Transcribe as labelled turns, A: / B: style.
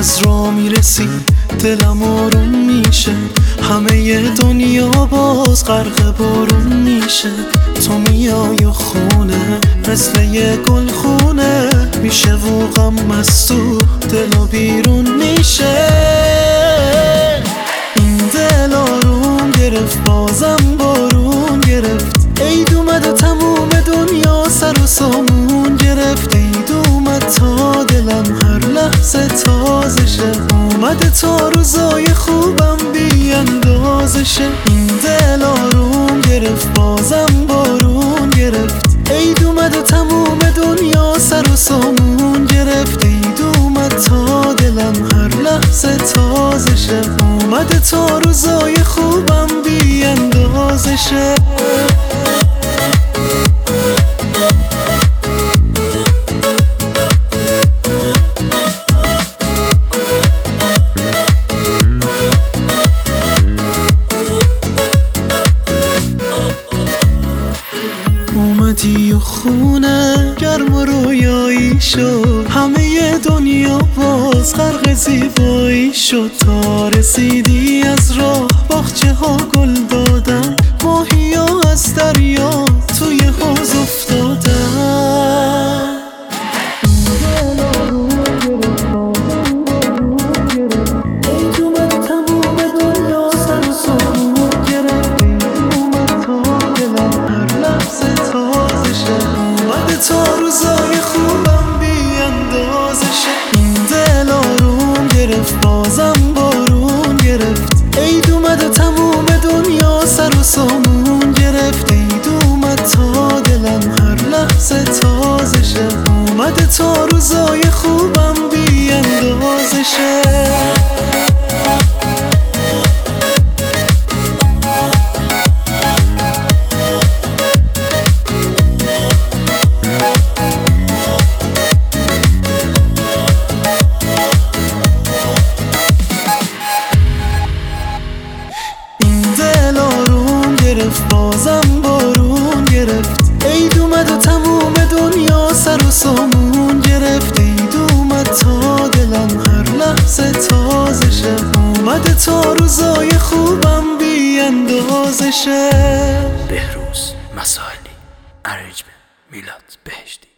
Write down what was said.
A: از راه میرسی دلم آروم میشه، همه دنیا باز غرق بارون میشه. تو میای و خونه مثل یه گل خونه میشه و غم از تو دل بیرون میشه. این دل آروم گرفت بازم بارون گرفت، عید اومد و تموم دنیا سر و سامون گرفت. عید اومد تا دلم هر لحظه تازشه، اومده تا روزای خوبم بی اندازشه. این دل آروم گرفت بازم بارون گرفت، عید اومد و تموم دنیا سر و سامون گرفت. عید اومد تا دلم هر لحظه تازشه، اومده تا روزای خوبم بی اندازشه. اومدی و خونه گرم و رویایی شد، همه دنیا باز غرق زیبایی شد. تا رسیدی از راه باغچه ها گل دادن، ماهی ها از دریا توی حوض افتادن. تا روزای خوبم بی اندازشه. این دل آروم گرفت بازم بارون گرفت، عید اومد و تموم دنیا سر و سامون گرفت. عید اومد تا دلم هر لحظه تازشه، اومده تا روزای خوبم بی اندازشه. بازم بارون گرفت، عید اومد و تموم دنیا سر و سامون گرفت. عید اومد تا دلم هر لحظه تازشه، اومده تا روزای خوبم بی اندازشه.
B: بهروز مسائلی، ارنجمنت میلاد بهشتی.